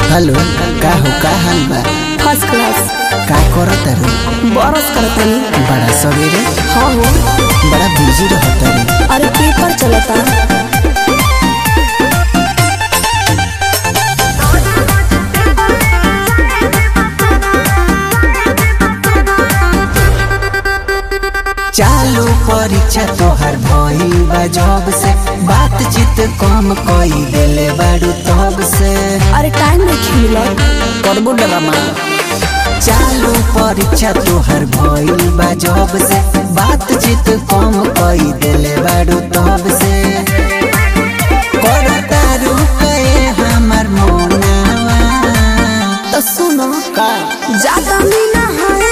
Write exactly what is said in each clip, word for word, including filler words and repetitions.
Hello, का हो का हाल बा? First class. का करत रे? बरस करतनी। बड़ा सवेरे? हाँ हो। बड़ा बिजी रहत रे। अरे पेपर चलता। चालू परीक्षा तोहर भइल बा जब से, बातचीत कम कई देले बाड़ू तब से। अरे टाइम नहीं खिला करबो ड्रामा। चालू परीक्षा तोहर भइल बा जब से, बातचीत कम कई देले बाड़ू तब से। करता रुके हमर मोनावा तो सुनो का ज्यादा मीना है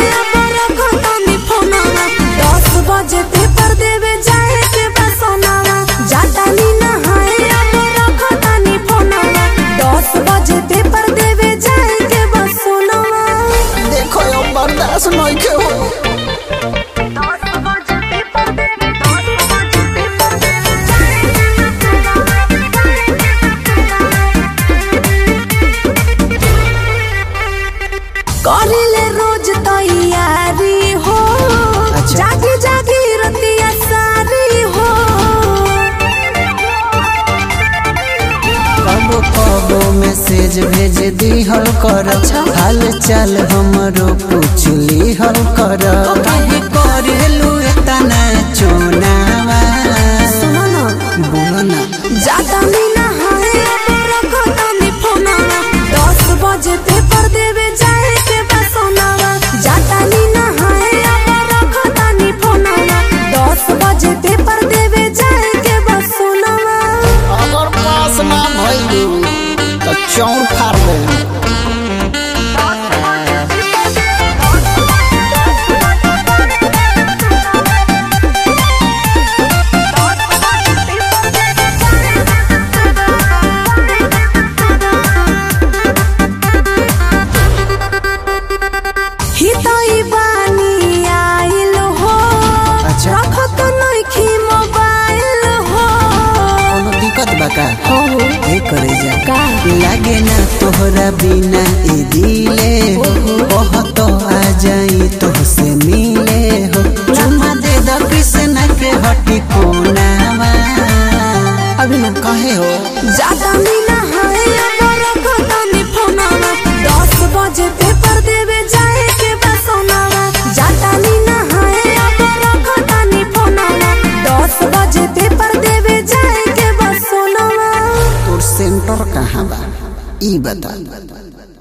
बजे पेपर देवे जाए के बसनावा। जाता नीना है अब रखतानी फोनवा। दस बजे पेपर देवे जाए के बसनावा। देखो यो बर्दाश्त नहीं के हो। दस बजे पेपर देवे दस बजे पेपर देवे जाए करिले रोज तैयारी हो। जागी जागी रतिया सारी हो। कबो कबो मैसेज भेज दिहल कर। अच्छा। हाल चाल हमरो पूछ लिहल कर। काहे करेलू इतना चोनावा? सुनो ना बोलो ना। जाता मीना है रखतानी फोनवा। दस बजे पेपर देवे जाए के बसनावा। जाता मीना है रखतानी फोनवा। दस बजे पेपर देवे जाए के बसनावा। अगर पास ना भइलू तो चौर फाड़ दे। हितई बानी आइल हो। अच्छा। रखत नइखी मोबाइल हो। कोनो दिक्कत बा का? हो हो ए करे जा का लागे ना तोहरा बिना ए दिले हो। बहुत आ जाई तो से मिले हो। चुम्मा दे द कृष्ण के हटी कोनावा। अभी ना कहे हो जाता मीना है रखतानी फोनवा। दस बजे पेपर देवे जाए के बसनावा। जाता मीना है रखतानी फोनवा। दस बजे पेपर देवे जाए के बसनावा। तोर सेंटर कहाँ बा ई बता।